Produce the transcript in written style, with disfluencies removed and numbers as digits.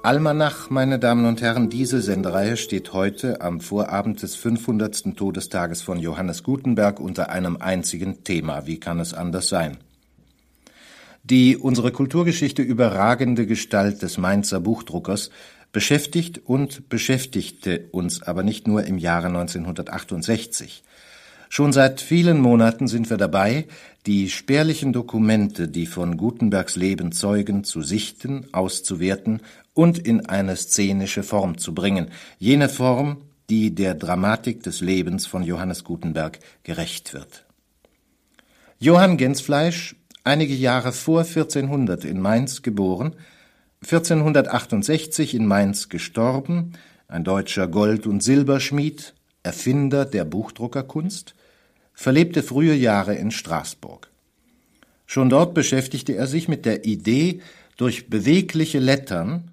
Almanach, meine Damen und Herren, diese Sendereihe steht heute am Vorabend des 500. Todestages von Johannes Gutenberg unter einem einzigen Thema. Wie kann es anders sein? Die unsere Kulturgeschichte überragende Gestalt des Mainzer Buchdruckers beschäftigt und beschäftigte uns aber nicht nur im Jahre 1968. Schon seit vielen Monaten sind wir dabei, die spärlichen Dokumente, die von Gutenbergs Leben zeugen, zu sichten, auszuwerten und in eine szenische Form zu bringen. Jene Form, die der Dramatik des Lebens von Johannes Gutenberg gerecht wird. Johann Gensfleisch, einige Jahre vor 1400 in Mainz geboren, 1468 in Mainz gestorben, ein deutscher Gold- und Silberschmied, Erfinder der Buchdruckerkunst, verlebte frühe Jahre in Straßburg. Schon dort beschäftigte er sich mit der Idee, durch bewegliche Lettern